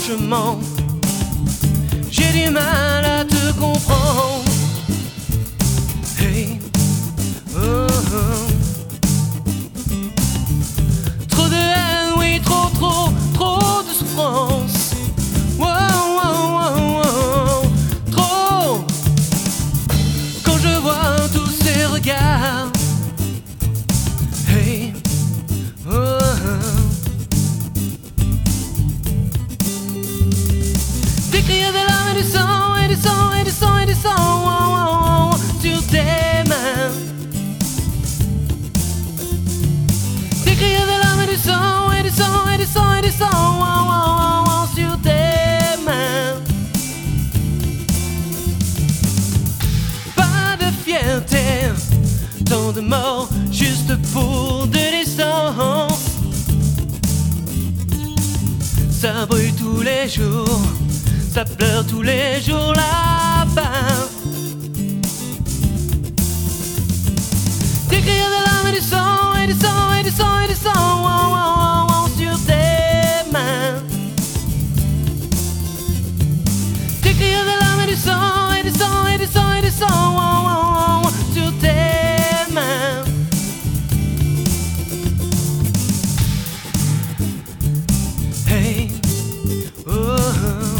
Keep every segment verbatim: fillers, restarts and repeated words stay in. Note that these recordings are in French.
franchement, j'ai du mal à te comprendre. Hey, oh, oh. Trop de haine, oui, trop, trop, trop de souffrance. Wow, wow, wow, wow. Trop. Quand je vois tous ces regards. Hey, oh, oh. Des cris de larmes et du sang, et du sang, et du sang, et du sang, oh, oh, oh, sur tes mains. Des cris de larmes et du sang, et du sang, et du sang, et du sang, oh, oh, oh, sur tes mains. Pas de fierté, tant de morts juste pour de l'essence. Ça brûle tous les jours, ça pleure tous les jours là-bas. Des cris de larmes et du sang, et du sang, et du sang, et du sang, oh, oh, oh, oh, sur tes mains. Des cris de larmes et du sang, et du sang, et du sang, et du sang, oh, oh, oh, sur tes mains. Hey, oh, oh.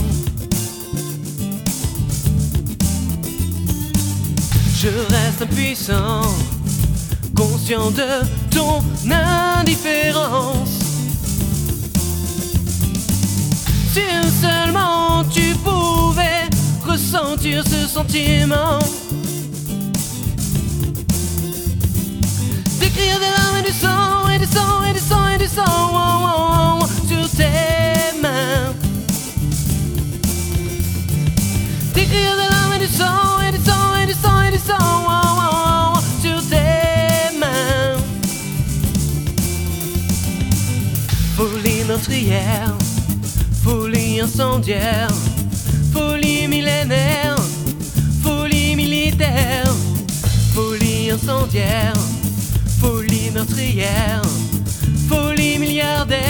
Je reste impuissant, conscient de ton indifférence. Si seulement tu pouvais ressentir ce sentiment. D'écrire des larmes et du sang, et du sang, et du sang, et du sang, oh, oh, oh, sur tes mains. D'écrire des larmes et du sang, et du sang, et du sang, et du sang, oh, oh, oh, sur tes mains. Folie meurtrière, folie incendiaire, folie millénaire, folie militaire, folie incendiaire, folie meurtrière, folie milliardaire.